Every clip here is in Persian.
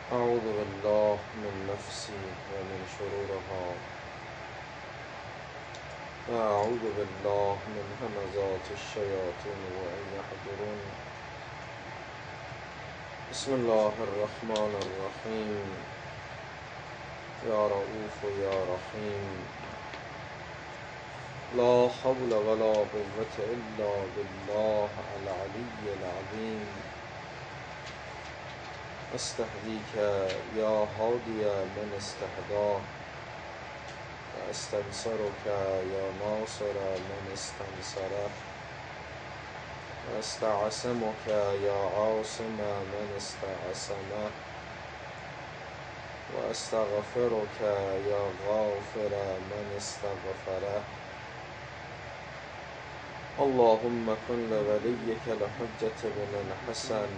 أعوذ بالله من نفسي ومن شرورها وأعوذ بالله من همزات الشياطين وأن يحضرون. بسم الله الرحمن الرحيم. يا رؤوف يا رحيم. لا حول ولا قوة إلا بالله العلي العظيم. استهديك يا هادي من استهداه، واستنصرك يا ناصر من استنصره، واستعصمك يا عاصم من استعصمه، واستغفرك يا غافر من استغفره. اللهم كن لوليك الحجة بن الحسن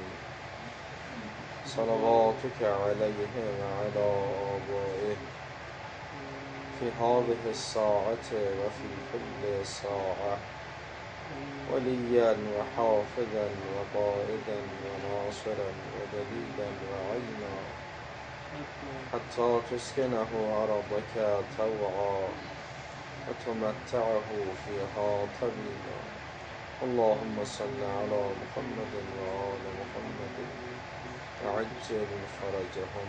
صلواتك عليه وعلى آبائه في هذه الساعة وفي كل ساعة وليا وحافظا وقائدا وناصرا ودليلا وعينا حتى تسكنه أرضك طوعا وتمتعه فيها طويلا. اللهم صل على محمد وآل محمد وعجل فرجهم.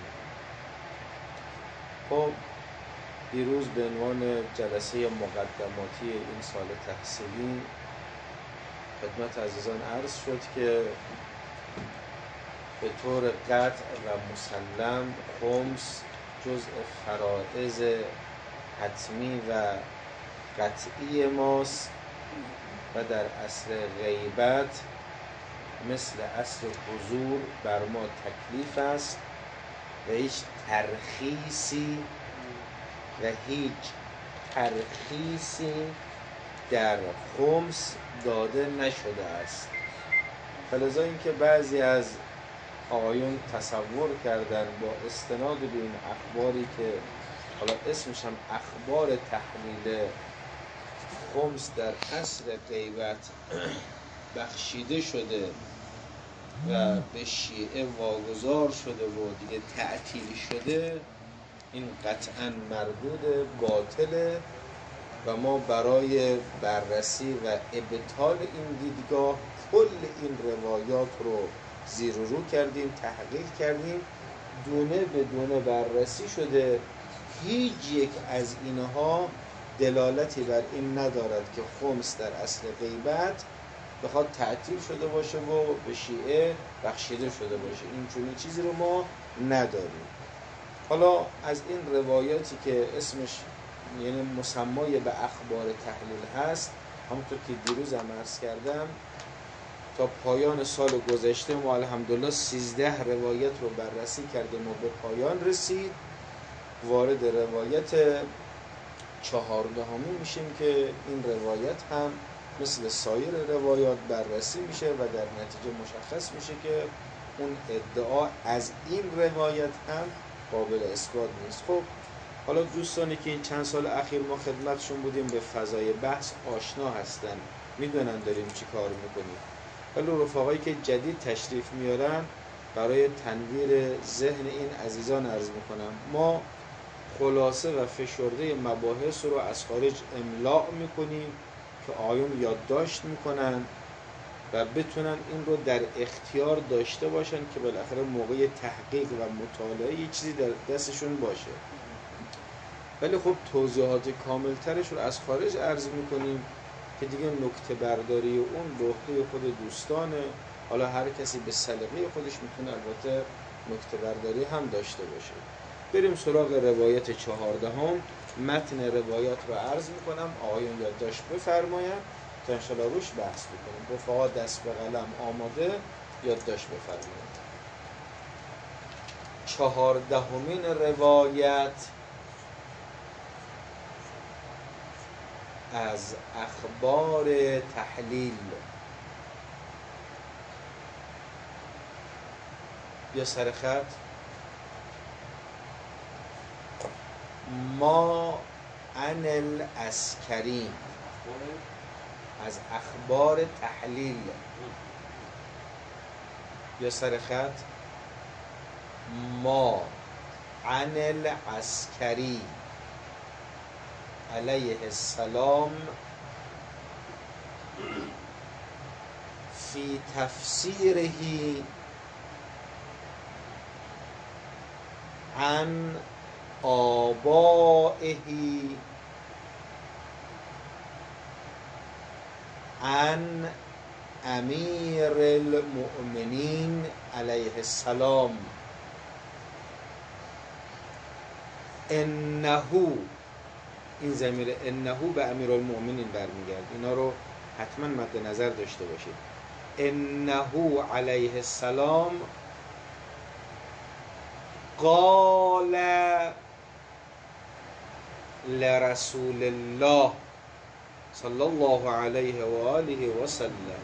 خب دیروز به عنوان جلسه مقدماتی این سال تحصیلی خدمت عزیزان عرض شد که به طور قطع و مسلم خمس جزء فرائض حتمی و قطعی ماست و در عصر غیبت مثل عصر حضور بر ما تکلیف است و هیچ ترخیصی در خمس داده نشده است. فلذا اینکه بعضی از آقایون تصور کردن با استناد به این اخباری که حالا اسمش هم اخبار تحلیل خمس در عصر غیبت بخشیده شده و به شیعه واگذار شده و دیگه تعطیل شده، این قطعاً مردود باطله و ما برای بررسی و ابطال این دیدگاه کل این روایات رو زیر و رو کردیم، تحقیق کردیم، دونه به دونه بررسی شده. هیچ یک از اینها دلالتی بر این ندارد که خمس در اصل غیبت بخواد تعطیل شده باشه و به شیعه بخشیده شده باشه. این چنین چیزی رو ما نداریم. حالا از این روایاتی که اسمش یعنی مسمای به اخبار تحلیل هست، همونطور که دیروز هم عرض کردم تا پایان سال گذشته ما الحمدلله 13 روایت رو بررسی کردیم و به پایان رسید. وارد روایت 14 میشیم که این روایت هم مثل سایر روایات بررسی میشه و در نتیجه مشخص میشه که اون ادعا از این روایت هم قابل اثبات نیست. خب حالا دوستانی که این چند سال اخیر ما خدمتشون بودیم به فضای بحث آشنا هستن، میدونن داریم چی کار میکنیم. ولی رفقایی که جدید تشریف میارن برای تنویر ذهن این عزیزان عرض میکنم، ما خلاصه و فشرده مباحث رو از خارج املاء میکنیم که آیون یادداشت میکنن و بتونن این رو در اختیار داشته باشن که بالاخره موقع تحقیق و مطالعه یه چیزی در دستشون باشه. ولی خب توضیحات کاملترش رو از خارج عرض میکنیم که دیگه نکته برداری اون به عهده خود دوستانه. حالا هر کسی به سلیقه خودش میتونه البته نکته برداری هم داشته باشه. بریم سراغ روایت 14. متن روایت رو عرض میکنم، آقایون یادداشت بفرمایند تا انشاءالله روش بحث بکنیم. رفقا دست به قلم آماده، یادداشت بفرمایید. 14مین روایت از اخبار تحلیل. بیا سر خط. ما عن العسکری، از اخبار تحلیل. بیا سر خط. ما عن العسکری علیه السلام فی تفسیره عن آبائه عن امیر المؤمنین علیه السلام انه، این ضمیر انه به امیر المؤمنین برمیگرد، اینا رو حتما مد نظر داشته باشید. انه علیه السلام قال لرسول الله صلی الله علیه و آله و سلم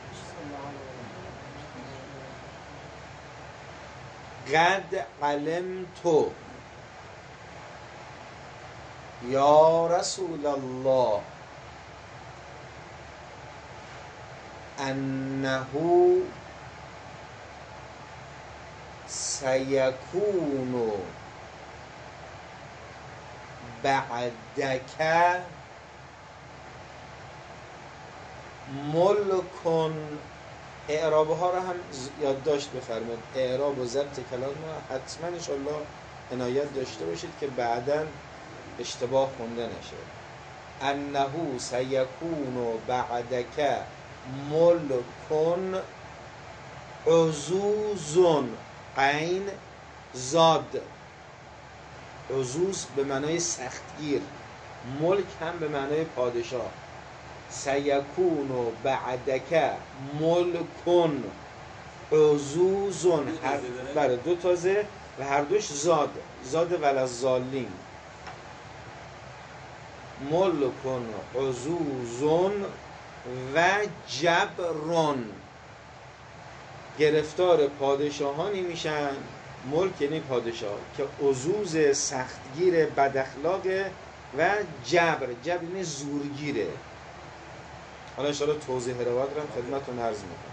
قد علمت یا رسول الله انه سیکون بعدک ملک. اعراب ها رو هم یادداشت بفرمایید، اعراب و ضبط کلام رو حتما انشاءالله عنایت داشته باشید که بعداً اشتباه خونده نشه. انه سیکون بعدک ملک عزوز، عین زاد، عزوز به معنای سختگیر، ملک هم به معنای پادشاه. سیکون بعدک ملکن عزوزن، برای دو تازه و هر دوش زاد، زاد وللضالین. ملکن عزوزن و جبرون، گرفتار پادشاهانی میشن، ملک یعنی پادشاه، که عزوز سختگیر بد اخلاقه و جبر یعنی زورگیره. حالا انشاءالله توضیح روایت رو هم خدمتتون عرض میکنم.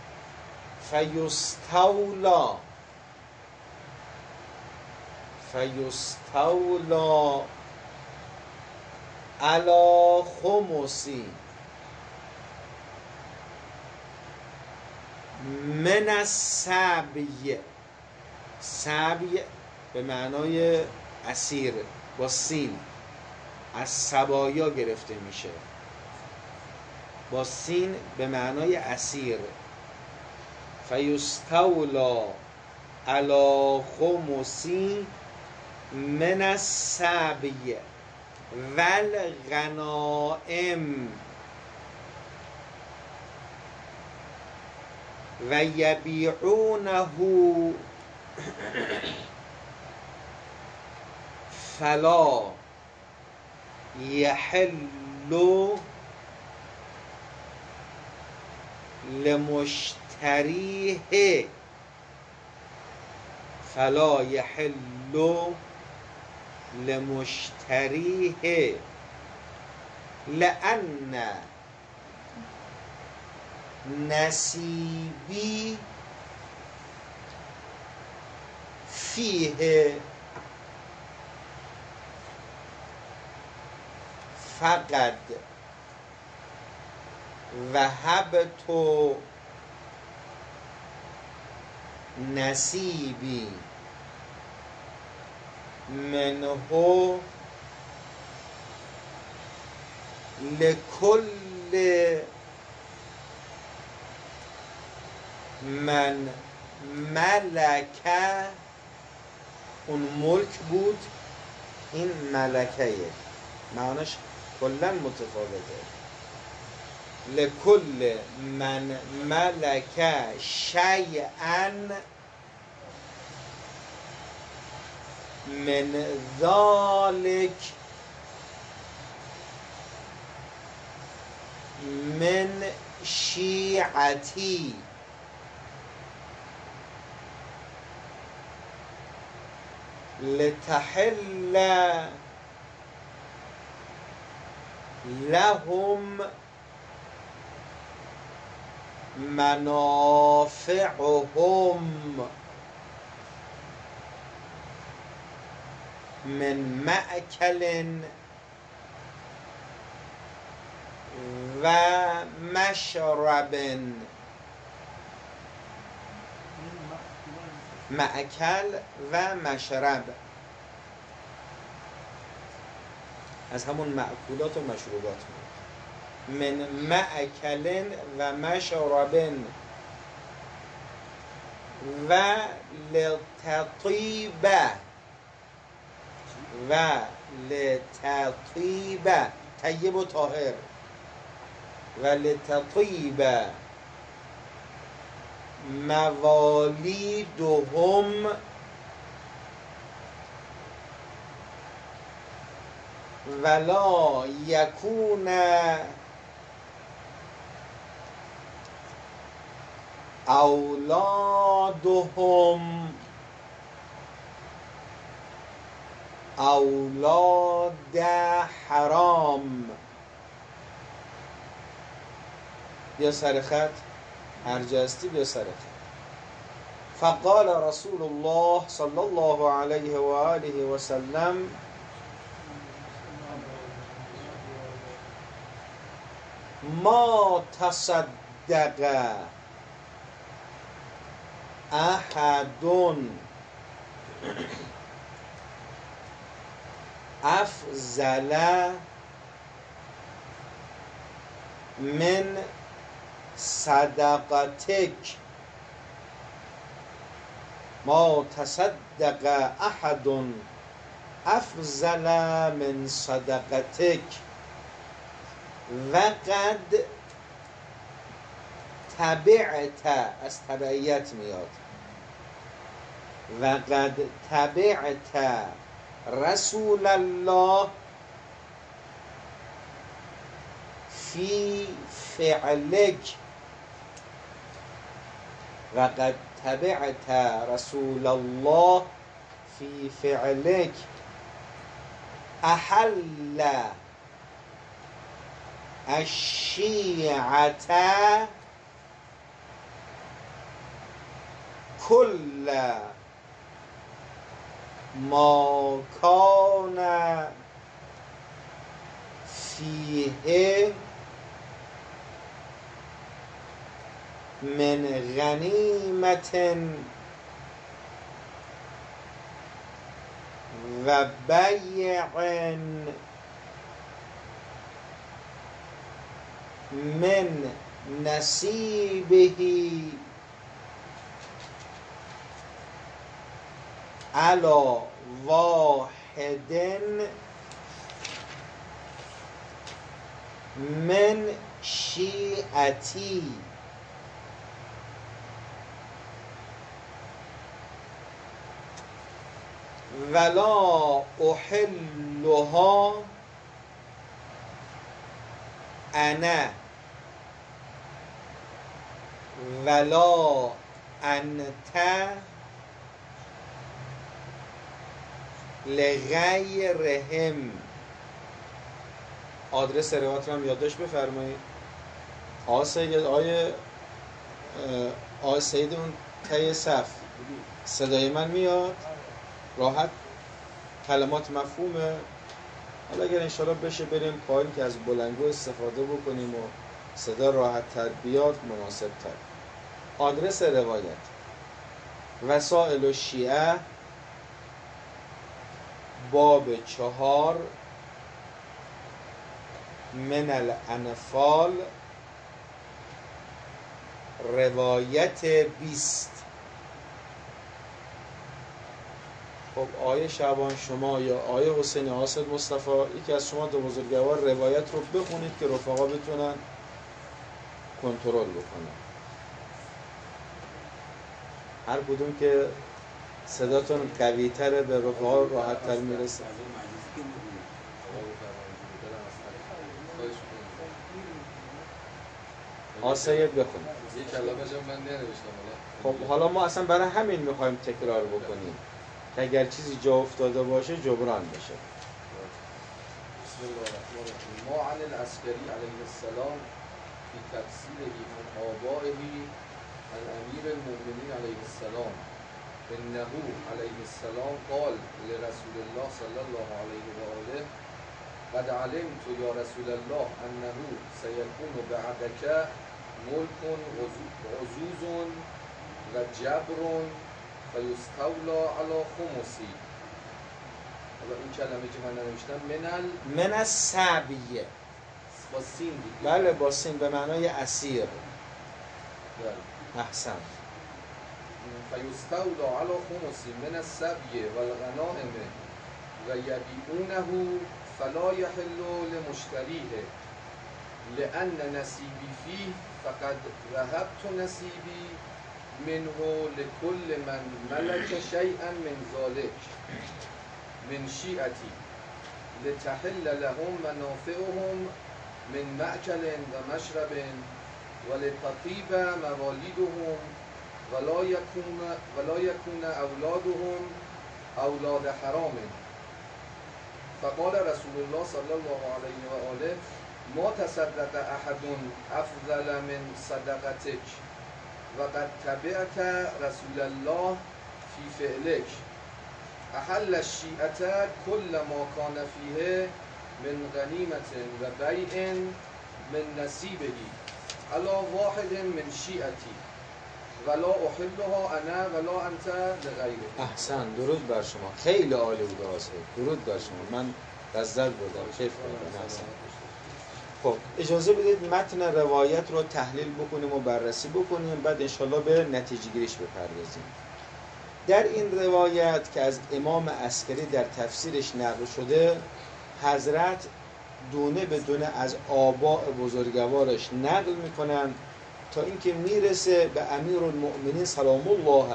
فیستولا علی خمسی من السبی، سبی به معنای اسیر با سین، از سبایا گرفته میشه، با سین به معنای اسیر. فیستولا علی خمسی من السبی والغنائم و یبیعونه فلا یحل لمشتریه، فلا یحل لمشتریه لأن نصیبی فیه فقد وهبت نصیبی منه لکل من ملک. اون ملک بود، این ملکه، معناش کلا متفاوته. لکل من ملک شیئا من ذالک من شیعتی لتحل لهم منافعهم من مأکل و مشرب. مأکل و مشرب از همون مأکولات و مشروبات من مأکل و مشرب و لتطیب طیب و طاهر و لتطیب موالیدهم ولا یکون اولادهم اولاد حرام. بیا سر خط، هر جا هستی بیا سر خط. فقال رسول الله صلی الله علیه و آله و سلم ما تصدق احد افضل من صدقتك. ما تصدق احد افضل من صدقتك وقد تبعت، از تبعیت میاد، وقد تبعت رسول الله فی فعلک، وقد تبعت رسول الله فی فعلک احل الشیعة کل ما کان فیه من غنیمت و بیع من نصیبه علی واحد من شیعتی. ولا احلها انا ولا انت لغیرهم. آدرس روایت رو هم یادداشت بفرمایید. آقای سید اون ته صف صدای من میاد راحت، کلمات مفهومه. حالا اگر انشاءالله بشه بریم پایین که از بلندگو استفاده بکنیم و صدا راحت تر بیاد مناسب تر. آدرس روایت: وسائل الشیعه باب 4 من الانفال روایت 20. خب آیه شعبان شما یا آیه حسین آصد مصطفی، یکی از شما دو بزرگوار روایت رو بخونید که رفقا بتونن کنترل بکنن. هر کدوم که صداتون قوی تره به رفقا راحت تر میرسه. آسایید بخونید. یک کلامش هم من ننوشتم. خب حالا ما اصلا برای همین میخوایم تکرار بکنیم که اگر چیزی جا افتاده باشه جبران بشه. بسم الله الرحمن الرحیم. ما عن العسکری علیه السلام فی تفسیره من آبائه عن امیر المؤمنین علیه السلام انه علیه السلام قال لرسول الله صلی الله علیه و آله قد علمت یا رسول الله انه سیکون بعدک ملک عزوز و جبر فیستولی علی خمسی. حالا این کلمه که من ننوشتم من السبیه با سین دیگه. بله با سین به معنای اسیر. بله. احسن. فیستولی علی خمسی من السبی و الغنائم و یبیعونه فلا یحل لمشتریه لأن نصیبی فیه فقد وهبت نصیبی منه لكل من ملك شيئا من ذلك من شيعتي لتحل لهم منافعهم من مأكل ومشرب ولتطيب مواليدهم ولا يكون أولادهم أولاد حرام. فقال رسول الله صلى الله عليه وآله ما تصدق أحد أفضل من صدقتك وقد تبعت رسول الله في فعلك أحل الشيعة كل ما كان فيه من غنيمة وبيع من نصيبه على واحد من شيعتي ولا أحلها أنا ولا أنت لغيره. احسن، درود بر شما، خیلی عالی بود آقا. درود بر شما، من لذت بردم، کیف کردم. احسن. خب اجازه بدید متن روایت رو تحلیل بکنیم و بررسی بکنیم، بعد انشالله به نتیجه گیریش بپردازیم. در این روایت که از امام عسکری در تفسیرش نقل شده، حضرت دونه به دونه از آباء بزرگوارش نقل میکنن تا اینکه میرسه به امیرالمؤمنین سلام الله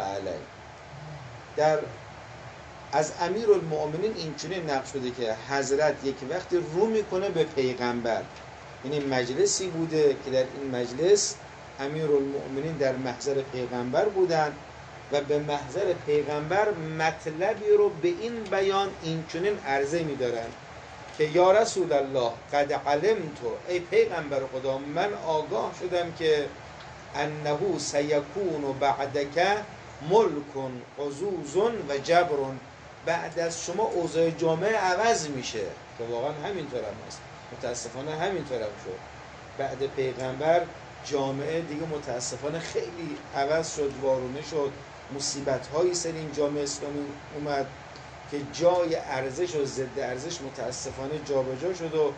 علیه. از امیرالمؤمنین اینچنین نقل شده که حضرت یک وقت رو میکنه به پیغمبر. یعنی مجلسی بوده که در این مجلس امیرالمؤمنین در محضر پیغمبر بودن و به محضر پیغمبر مطلبی رو به این بیان اینچنین عرضه می‌دارن که یا رسول الله قد علمت، ای پیغمبر خدا من آگاه شدم که انه سیکون بعدک ملک عزوز و جبر، بعد از شما اوضاع جامعه عوض میشه که واقعا همینطور هم هست. متاسفانه همینطور هم شد. بعد پیغمبر جامعه دیگه متاسفانه خیلی عوض شد، وارونه شد، مصیبت هایی سر این جامعه اسلامی اومد که جای ارزش و ضد ارزش متاسفانه جابجا شد و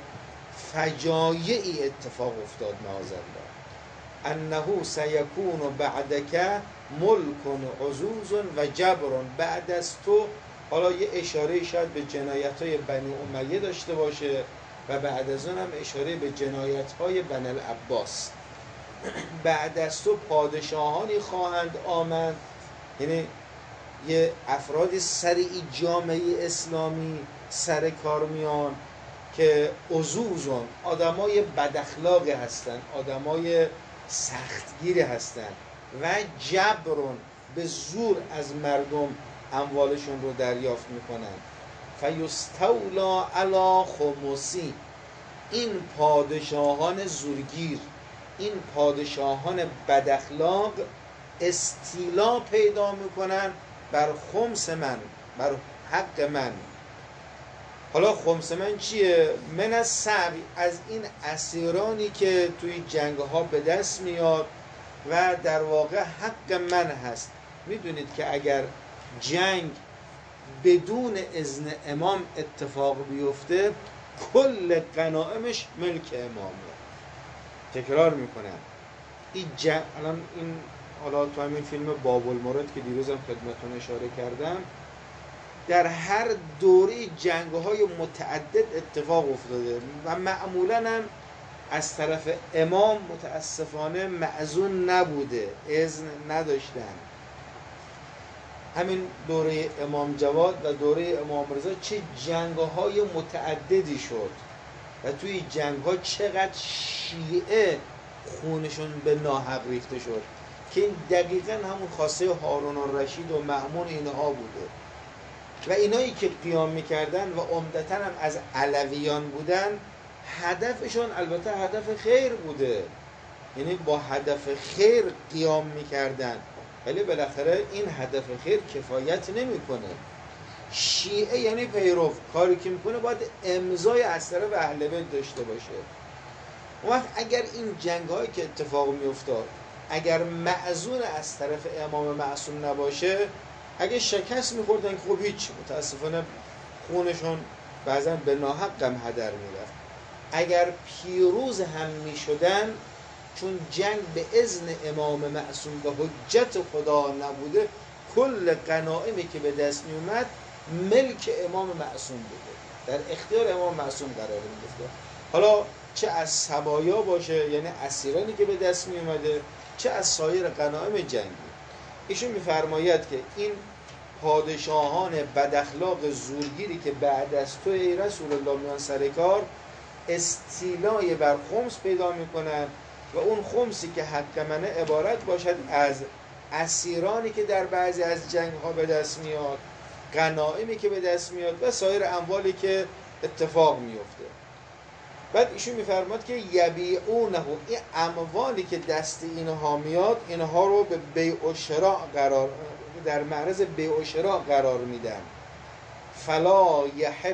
فجایعی اتفاق افتاد. معاذالله انه سیکون بعدک ملک عزوز و جبر، بعد از تو، حالا یه اشاره شاید به جنایت‌های بنی امیه داشته باشه و بعد از اون هم اشاره به جنایت‌های بنی العباس. بعد از تو پادشاهانی خواهند آمد، یعنی یه افراد سریع جامعه اسلامی سر کار میان که عزوزون، آدمای بداخلاقی هستن، آدمای سختگیری هستن، و جبرون، به زور از مردم اموالشون رو دریافت میکنن. فیستولا علی خمسی، این پادشاهان زورگیر، این پادشاهان بداخلاق استیلا پیدا میکنن بر خمس من، بر حق من. حالا خمس من چیه؟ من از سبی، از این اسیرانی که توی جنگ ها به دست میاد و در واقع حق من هست. میدونید که اگر جنگ بدون اذن امام اتفاق بیفته، کل غنائمش ملک امامه. تکرار میکنم، الان این حالا تو همین فیلم باب المراد که دیروزم خدمتتون اشاره کردم، در هر دوره جنگ‌های متعدد اتفاق افتاده و معمولاً هم از طرف امام متاسفانه مأذون نبوده، اذن نداشتن. همین دوره امام جواد و دوره امام رضا چه جنگ‌های متعددی شد و توی جنگ‌ها چقدر شیعه خونشون به ناحق ریخته شد که این دقیقاً همون خاصه هارون الرشید و مأمون اینها بوده. و اینایی که قیام میکردن و عمدتاً هم از علویان بودن، هدفشون البته هدف خیر بوده، یعنی با هدف خیر قیام میکردن ولی بالاخره این هدف خیر کفایت نمیکنه. شیعه یعنی پیرو، کاری که میکنه باید امضای از طرف اهل بیت داشته باشه. اون وقت اگر این جنگ هایی که اتفاق میافتاد اگر معزون از طرف امام معصوم نباشه، اگه شکست میخوردن خب هیچ، متاسفانه خونشون بعضا به ناحق هم هدر میرفت. اگر پیروز هم میشدن، چون جنگ به اذن امام معصوم و حجت خدا نبوده، کل غنایمی که به دست میومد ملک امام معصوم بوده، در اختیار امام معصوم قرار میگرفته. حالا چه از سبایا باشه، یعنی اسیرانی که به دست میومده، چه از سایر غنایم جنگی. ایشون میفرماید که این پادشاهان بد اخلاق زورگیری که بعد از تو ای رسول الله میان سر کار، استیلای بر خمس پیدا میکنن و اون خمسی که حق منه عبارت باشد از اسیرانی که در بعضی از جنگ ها به دست میاد، غنایمی که به دست میاد و سایر اموالی که اتفاق میفته. بعد ایشون میفرماد که یبیعونه، این اموالی که دست اینها میاد، اینها رو به بیع و شراء در معرض بیع و شراء قرار میدن. فلا یحل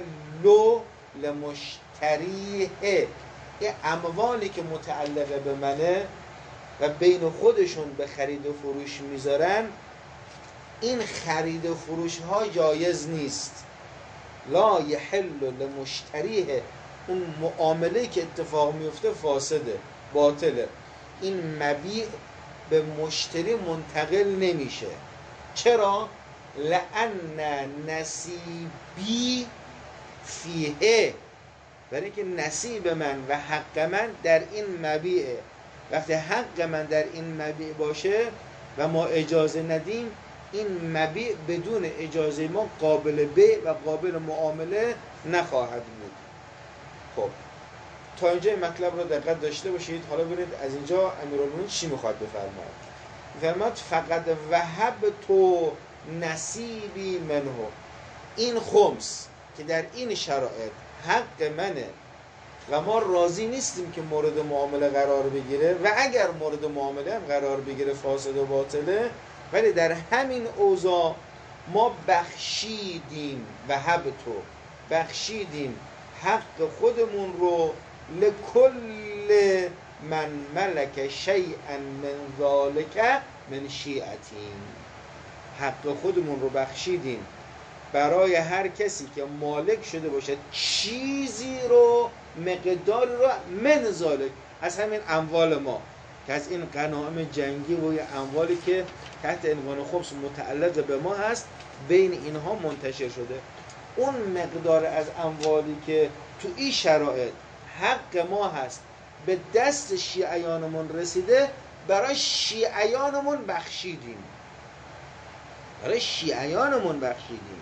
لمشتریه، این اموالی که متعلقه به منه و بین خودشون به خرید و فروش میذارن، این خرید و فروش ها جایز نیست. لا یحل لمشتریه، اون معامله که اتفاق میفته فاسده، باطله. این مبیع به مشتری منتقل نمیشه. چرا؟ لأن نصیبی فیه، برای اینکه نصیب من و حق من در این مبیعه. وقتی حق من در این مبیع باشه و ما اجازه ندیم، این مبیع بدون اجازه ما قابل بیع و قابل معامله نخواهد بود. خب تا اینجا این مطلب رو دقت داشته باشید. حالا ببینید از اینجا امیرالمومنین چی میخواد بفرماید. میفرماید فقط وهب تو نصیبی منه، این خمس که در این شرایط حق منه و ما راضی نیستیم که مورد معامله قرار بگیره، و اگر مورد معامله هم قرار بگیره فاسد و باطله، ولی در همین اوضاع ما بخشیدیم، وهب تو بخشیدیم حق خودمون رو لکل من ملک شیئا من ذالک من شیعتیم، حق خودمون رو بخشیدیم برای هر کسی که مالک شده باشد چیزی رو، مقداری رو، من ذالک، از همین اموال ما که از این غنایم جنگی و اموالی که تحت عنوان خمس متعلق به ما هست بین اینها منتشر شده، اون مقدار از اموالی که تو این شرایط حق ما هست به دست شیعیانمون رسیده، برای شیعیانمون بخشیدیم، برای شیعیانمون بخشیدیم.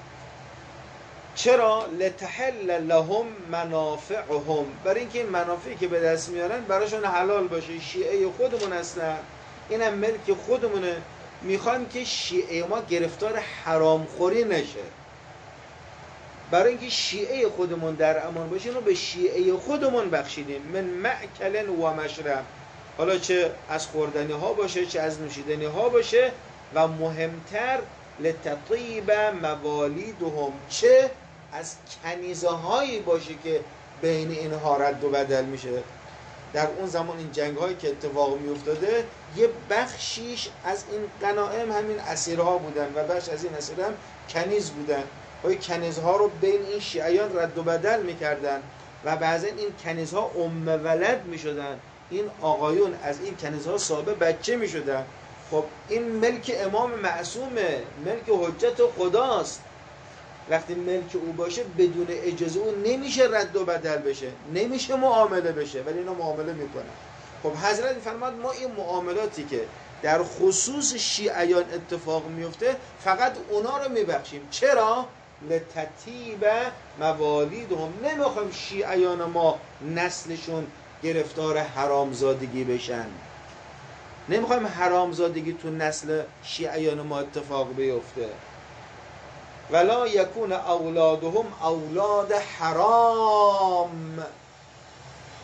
چرا؟ لتحل لهم منافعهم، برای اینکه این منافعی که به دست میارن براشون حلال باشه. شیعه خودمون هستن، اینم ملک خودمونه، میخوان که شیعه ما گرفتار حرامخوری نشه. برای اینکه شیعه خودمون در امان باشه، اینو به شیعه خودمون بخشیدیم. من مأکل و مشرب، حالا چه از خوردنی ها باشه چه از نوشیدنی ها باشه، و مهمتر لتطیب موالیدهم، چه از کنیزه هایی باشه که بین اینها رد و بدل میشه. در اون زمان این جنگ هایی که اتفاق می افتاده، یه بخشیش از این غنایم همین اسیرها بودن و بخش از این اسیر هم کنیز بودن. های کنیزها رو بین این شیعیان رد و بدل میکردن و بعضا این کنیزها ولد میشدن، این آقایون از این کنیزها صاحب بچه میشدن. خب این ملک امام معصومه، ملک حجت خداست. وقتی ملک او باشه بدون اجازه او نمیشه رد و بدل بشه، نمیشه معامله بشه، ولی اینا معامله میکنن. خب حضرت فرماد ما این معاملاتی که در خصوص شیعیان اتفاق میفته فقط اونا رو میبخشیم. چرا؟ لتطیب موالیدهم، نمیخوایم شیعیان ما نسلشون گرفتار حرامزادگی بشن، نمیخوایم حرامزادگی تو نسل شیعیان ما اتفاق بیفته. ولا یکون اولادهم اولاد حرام،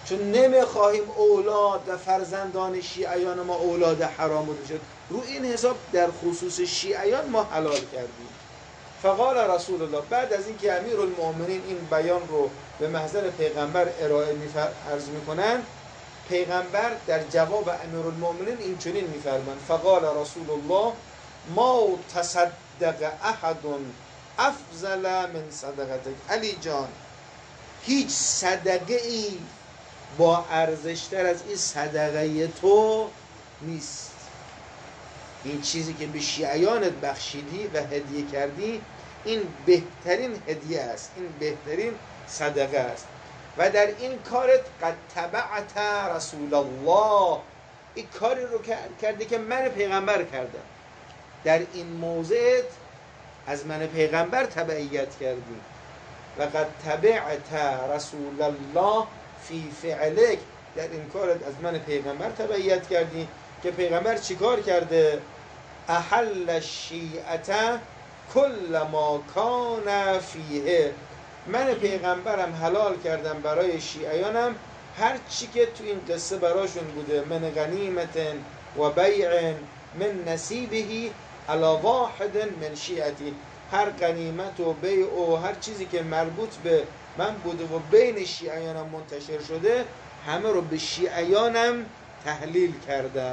چون نمیخواهیم اولاد و فرزندان شیعیان ما اولاد حرام بوده شد، رو این حساب در خصوص شیعیان ما حلال کردیم. فقال رسول الله، بعد از اینکه امیرالمؤمنین این بیان رو به محضر پیغمبر ارائه عرض میکنن، پیغمبر در جواب امیرالمؤمنین این چنین میفرمایند: فقال رسول الله ما تصدق احد افضل من صدقتک. علی جان، هیچ صدقه ای با ارزشتر از این صدقه تو نیست. این چیزی که به شیعیانت بخشیدی و هدیه کردی، این بهترین هدیه است، این بهترین صدقه است. و در این کارت قد تبعت رسول الله، این کاری رو کردی که من پیغمبر کردم. در این موضعت از من پیغمبر تبعیت کردی. و قد تبعت رسول الله فی فعلک، در این کارت از من پیغمبر تبعیت کردی که پیغمبر چیکار کرده؟ احل الشیعة کل ما کان فیه، من پیغمبرم حلال کردم برای شیعیانم هر چی که تو این قصه براشون بوده، من غنیمت و بیع من نصیبه علی واحد من شیعتی، هر غنیمت و بیع و هر چیزی که مربوط به من بوده و بین شیعیانم منتشر شده، همه رو به شیعیانم تحلیل کردم.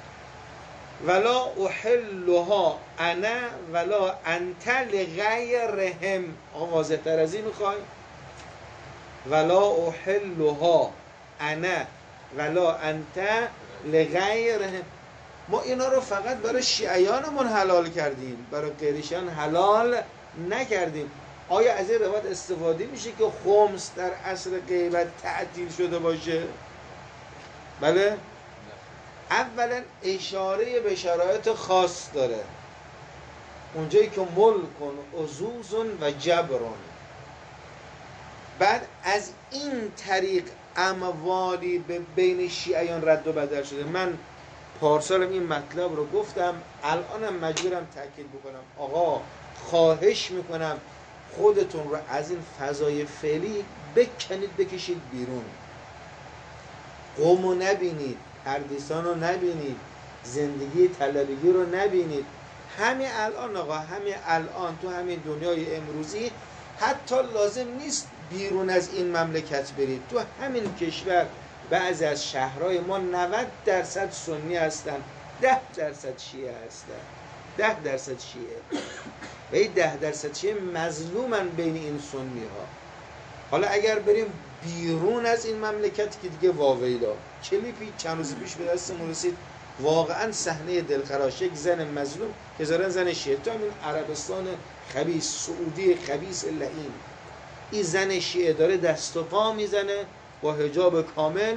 ولا احلها انا ولا انت لغیرهم. واضح تر از این میخوای؟ ولا احلها انا ولا انت لغیرهم. ما اینا رو فقط برای شیعیانمون حلال کردیم، برای غیرشان حلال نکردیم. آیا از این روایت استفاده میشه که خمس در عصر غیبت تعطیل شده باشه؟ بله؟ اولا اشاره به شرایط خاص داره، اونجایی که ملکن عزوزن و جبرون. بعد از این طریق اموالی به بین شیعیان رد و بدل شده. من پارسالم این مطلب رو گفتم، الانم مجبورم تاکید بکنم. آقا خواهش میکنم خودتون رو از این فضای فعلی بکنید، بکشید بیرون. قومو نبینید، اردیسان رو نبینید، زندگی طلبگی رو نبینید. همین الان آقا، همین الان تو همین دنیای امروزی حتی لازم نیست بیرون از این مملکت برید. تو همین کشور بعضی از شهرهای ما 90% سنی هستن، 10% شیعه هستن، 10% شیعه و این 10% شیعه مظلومن بین این سنی ها. حالا اگر بریم بیرون از این مملکت که دیگه واویلا. کلیپی چند روز پیش به دستمون رسید، واقعا صحنه دلخراش. یک زن مظلوم که زن شیعه، تو همین عربستان خبیث، سعودی خبیث لعین، این زن شیعه داره دست و پا میزنه با حجاب کامل،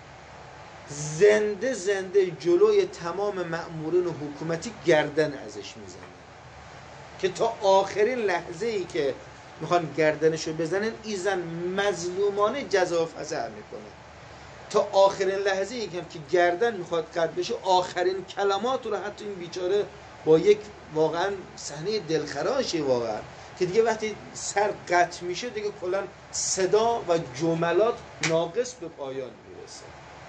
زنده زنده جلوی تمام مأمورین حکومتی گردن ازش میزنه که تا آخرین لحظه ای که میخوان گردنشو بزنن، این زن مظلومانه جزا و فضع میکنه. تا آخرین لحظه ای که گردن میخواد قطع بشه، آخرین کلمات رو حتی این بیچاره با یک واقعا صحنه دلخراشه واقعا، که دیگه وقتی سر قطع میشه دیگه کلا صدا و جملات ناقص به پایان میرسه.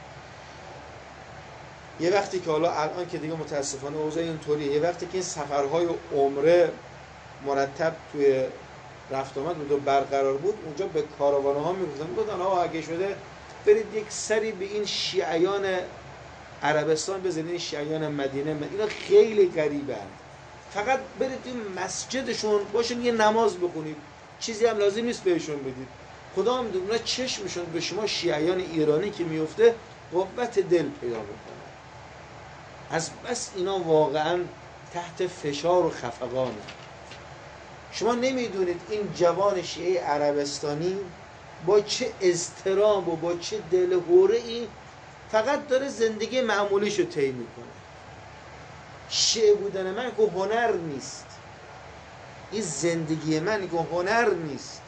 یه وقتی که حالا الان که دیگه متاسفانه اوضاع اینطوریه، یه وقتی که این سفرهای عمره مرتب توی رفت آمد بود و برقرار بود، اونجا به کاروانه ها میگفتن آقا اگه شده برید یک سری به این شیعیان عربستان بزنید، این شیعیان مدینه، اینا خیلی غریبن، فقط برید این مسجدشون باشون یه نماز بخونید، چیزی هم لازم نیست بهشون بدید. خدا هم دونا چشمشون به شما شیعیان ایرانی که میفته قوت دل پیدا میکنه. از بس اینا واقعا تحت فشار و خفقانه. شما نمیدونید این جوان شیعه عربستانی با چه اضطراب و با چه دلهوره‌ای فقط داره زندگی معمولیشو طی میکنه. شیعه بودن من که هنر نیست، این زندگی من که هنر نیست.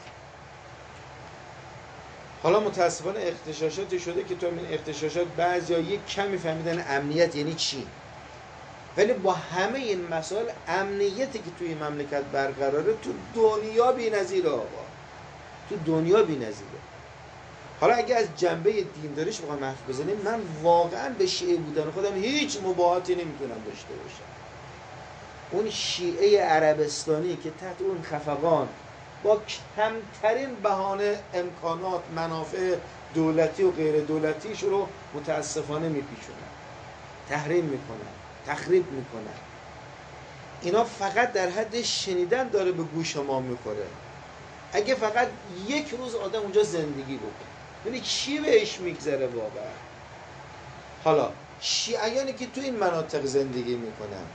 حالا متاسفانه اغتشاشاتی شده که تو این اغتشاشات بعضیا یک کمی فهمیدن امنیت یعنی چی، ولی با همه این مسائل امنیتی که توی مملکت برقراره تو دنیا بی‌نظیره آقا، تو دنیا بی‌نظیره. حالا اگه از جنبه دینداریش بخوام حرف بزنیم، من واقعا به شیعه بودن خودم هیچ مباهاتی نمیتونم داشته باشم. اون شیعه عربستانی که تحت اون خفقان با کمترین بهانه امکانات منافع دولتی و غیر دولتیش رو متاسفانه میپیچونن، تحریم میکنن، تخریب میکنن. اینا فقط در حد شنیدن داره به گوش ما میخوره. اگه فقط یک روز آدم اونجا زندگی بکنه، یعنی چی بهش میگذره واقعا؟ حالا شیعیانی که تو این مناطق زندگی میکنن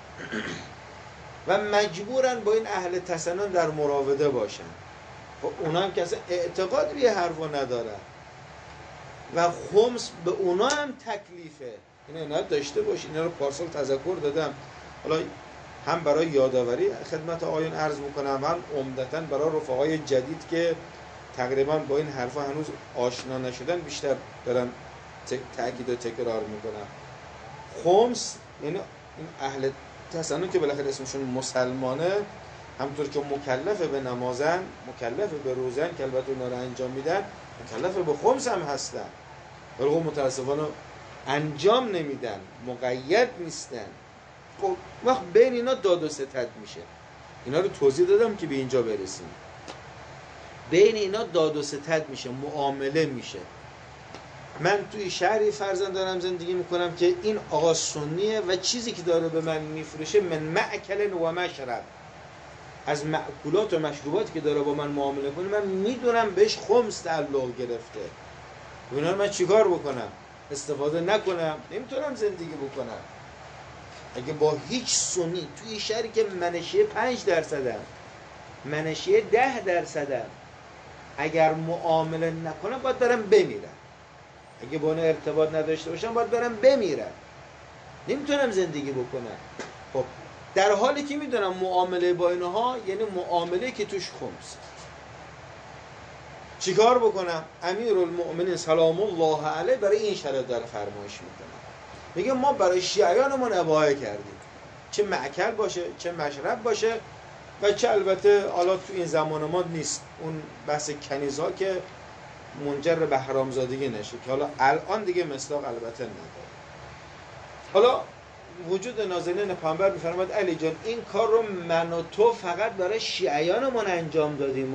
و مجبورن با این اهل تسنن در مراوده باشن، خب اونا هم که اصلا اعتقاد به حرفو ندارن و خمس به اونا هم تکلیفه. اینا داشته باشین. اینا رو پارسال تذکر دادم، حالا هم برای یادآوری خدمت آقایون عرض میکنم، هم عمدتاً برای رفقای جدید که تقریبا با این حرفا هنوز آشنا نشدن بیشتر دارم تأکید و تکرار میکنم. خمس یعنی این اهل تسنن که بالاخره اسمشون مسلمانه، همونطور که مکلف به نمازن، مکلف به روزن که البته اونا رو انجام میدن، مکلف به خمس هم هستن، ولی خب متاسفانه انجام نمیدن، مقید نیستن. خب وقت بین اینا داد و ستد میشه. اینا رو توضیح دادم که به اینجا برسیم. بین اینا داد و ستد میشه، معامله میشه. من توی شهری فرزند دارم زندگی میکنم که این آقا سنیه و چیزی که داره به من میفروشه من مأکل و مشرب، از مأکولات و مشروباتی که داره با من معامله کنه، من میدونم بهش خمس تعلق گرفته. اینا رو من چیکار بکنم؟ استفاده نکنم؟ نمیتونم زندگی بکنم. اگه با هیچ سنی توی شهری که منشیه 5%، منشیه 10%، اگر معامله نکنم باید برم بمیرم. اگه با اون ارتباط نداشته باشم باید برم بمیرم. نمیتونم زندگی بکنم. خب در حالی که میدونم معامله با اینها یعنی معامله که توش خمس، چیکار بکنم؟ امیرالمؤمنین سلام الله علیه برای این شرط داره فرمایش میکنه، میگه ما برای شیعیانمون اباحه کردیم، چه مأکل باشه، چه مشرب باشه، و چه البته حالا تو این زمان ما نیست اون بحث کنیزها که منجر به حرامزادگی نشه، که حالا الان دیگه مصداق البته نداره. حالا وجود نازنین پیامبر میفرماد علی جان این کار رو من و تو فقط برای شیعیانمون انجام دادیم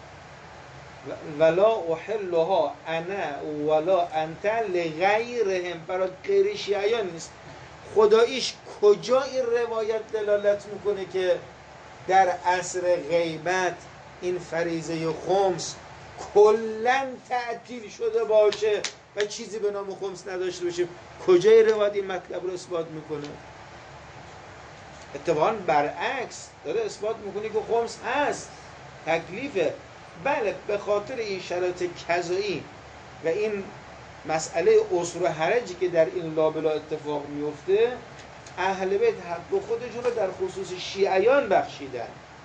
ولا احلها انا ولا انت لغیرهم، برای غیر شیعیان نیست. خداییش کجا این روایت دلالت میکنه که در عصر غیبت این فریضه خمس کلن تعطیل شده باشه و چیزی به نام خمس نداشته باشه؟ کجای روایت این مطلب رو اثبات میکنه؟ اتفاقا برعکس داره اثبات میکنه که خمس هست، تکلیفه. بله به خاطر این شرایط قضایی و این مسئله عسر و حرجی که در این لابلا اتفاق میفته، اهل بیت حق خودشون رو در خصوص شیعیان بخشیدن.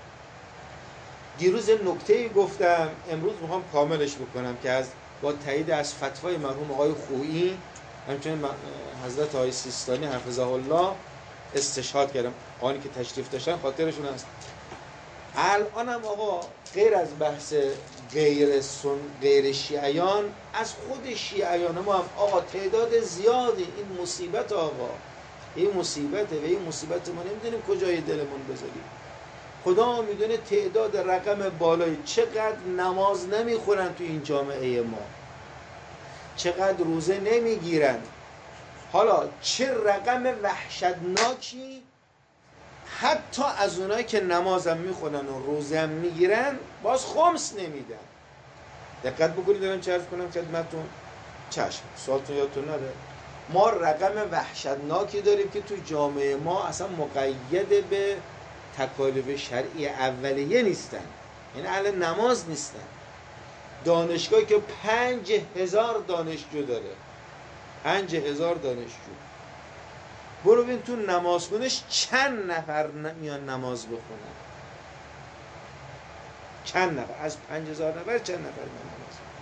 دیروز نکته‌ای گفتم، امروز میخوام کاملش بکنم که با تایید از فتوای مرحوم آقای خویی، همچنین حضرت آقای سیستانی حفظه الله استشهاد کردم، آنی که تشریف داشتن خاطرشون هست. الان هم آقا غیر از بحث غیر شیعیان، از خود شیعیان ما هم آقا تعداد زیادی این مصیبت، آقا این مصیبته و این مصیبت ما نمیدونیم کجای دلمون بذاریم. خدا میدونه تعداد رقم بالایی چقدر نماز نمیخورن تو این جامعه ما، چقدر روزه نمیگیرن. حالا چه رقم وحشتناکی حتی از اونایی که نمازم میخونن و روزه هم میگیرن باز خمس نمیدن. دقت بکنید دارم چه عرض کنم خدمتتون. چشم سوالتون یادتون نره، ما رقم وحشتناکی داریم که تو جامعه ما اصلا مقید به تکالیف شرعی اولیه نیستن، یعنی اهل نماز نیستن. دانشگاهی که 5000 دانشجو داره، 5000 دانشجو، برو ببین تو نمازخونش چند نفر میان نماز بخونن، چند نفر از 5000 نفر چند نفر میان نماز بخونن.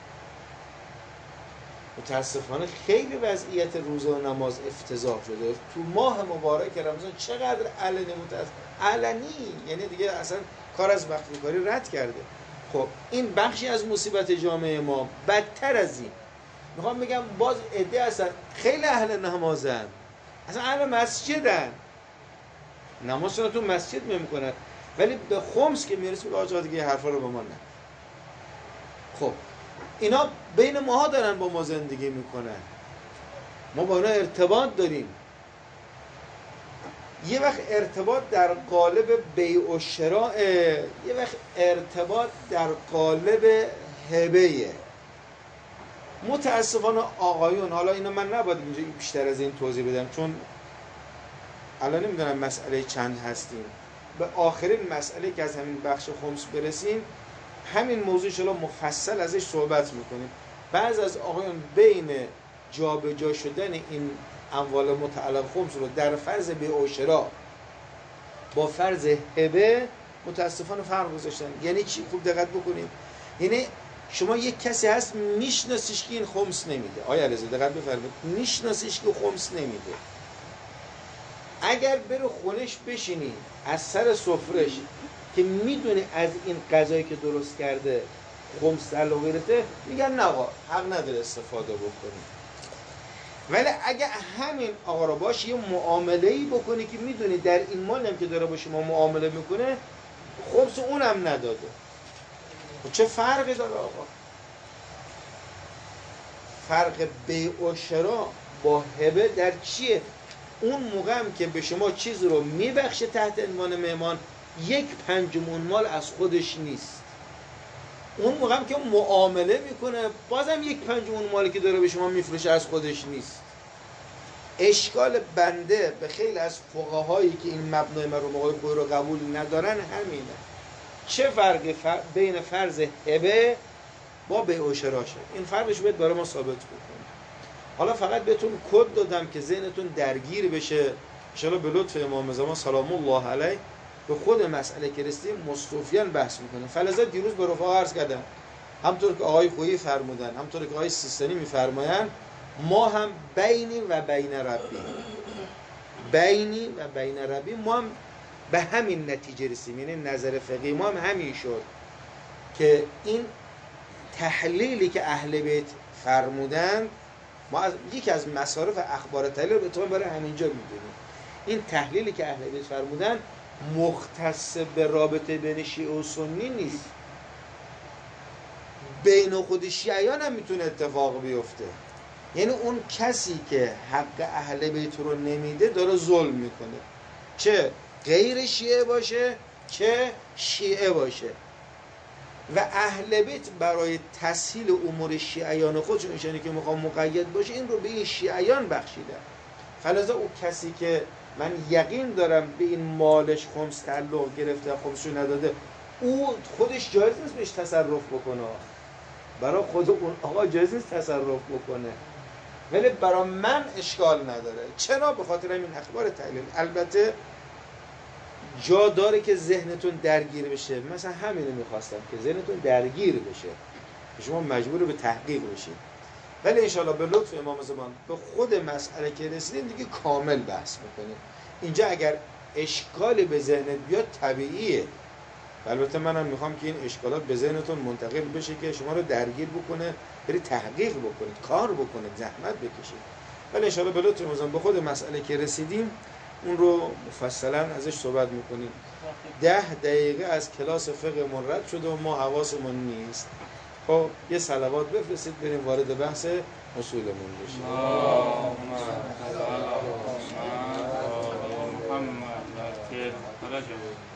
متاسفانه خیلی وضعیت روزه و نماز افتضاح شده. تو ماه مبارک رمضان چقدر علنی، یعنی دیگه اصلا کار از مخفیکاری رد کرده. خب این بخشی از مصیبت جامعه ما. بدتر از این میخوام بگم باز عده هستن خیلی اهل نمازن، اصلا اهل مسجدن، نماز رو تو مسجد میکنن، ولی به خمس که میرسه آقا دیگه حرفا رو به ما نه. خب اینا بین ماها دارن با ما زندگی میکنن، ما با اینا ارتباط داریم. یه وقت ارتباط در قالب بیع و شراء، یه وقت ارتباط در قالب هبه. متاسفانه آقایون، حالا اینا من نباید اینجا بیشتر از این توضیح بدم چون الان نمیدونم مسئله چند هستیم، به آخرین مسئله که از همین بخش خمس برسیم همین موضوع شلا مفصل ازش صحبت میکنیم. بعض از آقایون بین جابجا شدن این اموال متعلق خمس رو در فرض بیع و شراء با فرض هبه متاسفانه فرق گذاشتن. یعنی چی؟ خوب دقت بکنید. یعنی شما یک کسی هست میشناسیش که این خمس نمیده، آیا علیزه دقت بفرمایید، میشناسیش که خمس نمیده، اگر بره خونش بشینی از سر سفرش که میدونی از این غذایی که درست کرده خمس تعلق گرفته، میگن نه آقا حق نداره استفاده بکنی. ولی اگه همین آقا رو باش یه معامله‌ای بکنی که میدونی در این مال هم که داره با شما معامله میکنه خمس اونم نداده، چه فرقی داره آقا؟ فرق بیع و شراء با هبه در چیه؟ اون موقع هم که به شما چیز رو میبخشه تحت عنوان مهمان، 1/5 اون مال از خودش نیست. اون موقع هم که معامله میکنه بازم 1/5 اون مالی که داره به شما میفروشه از خودش نیست. اشکال بنده به خیلی از فقهایی که این مبنای مرحوم رو قبول ندارن همینه. چه فرقی بین فرض هبه با بیع و شراء شد؟ این فرقش باید برای ما ثابت بکنه. حالا فقط بهتون کد دادم که ذهنتون درگیر بشه، ان شاءالله به لطف امام زمان سلام الله علیه به خود مسئله که رسیدیم مستوفیان بحث میکنیم. فلذا دیروز به رفقا عرض کردم، همطور که آقای خویی فرمودن، همطور که آقای سیستانی میفرمایند، ما هم بینی و بین ربی، بینی و بین ربی، ما هم به همین نتیجه رسیم. یعنی نظر فقهی ما هم همین شد که این تحلیلی که اهل بیت فرمودن، ما از یکی از مصارف اخبار تحلیل رو به طور برای همینجا میدونیم. این تحلیلی که اهل بیت فرمودن مختص به رابطه بین شیعه و سنی نیست، بین خود شیعیان هم میتونه اتفاق بیفته. یعنی اون کسی که حق اهل بیت رو نمیده داره ظلم میکنه، چه غیر شیعه باشه چه شیعه باشه. و اهل بیت برای تسهیل امور شیعیان خودشون، ایشانی که میخوام مقید باشه، این رو به این شیعیان بخشیدن. فلذا اون کسی که من یقین دارم به این مالش خمس تعلق گرفته خمسشو نداده، او خودش جایز نیست بهش تصرف بکنه، برای خود اون آقا جایز نیست تصرف بکنه، ولی برای من اشکال نداره. چرا؟ به خاطر این اخبار تحلیل. البته جا داره که ذهنتون درگیر بشه، مثلا همینو میخواستم که ذهنتون درگیر بشه، شما مجبور به تحقیق بشید. ولی انشاءالله به لطف امام زمان به خود مسئله که رسیدیم دیگه کامل بحث میکنیم. اینجا اگر اشکالی به ذهنت بیاد طبیعیه، البته منم میخوام که این اشکالات به ذهنتون منتقل بشه که شما رو درگیر بکنه، برید تحقیق بکنید، کار بکنید، زحمت بکشید. ولی انشاءالله به لطف امام زمان به خود مسئله که رسیدیم اون رو مفصلا ازش صحبت میکنیم. 10 دقیقه از کلاس فقه من رد شده و ما حواسمون نیست. خب یه صلوات بفرستید بریم وارد بحث اصولمون بشیم. محمد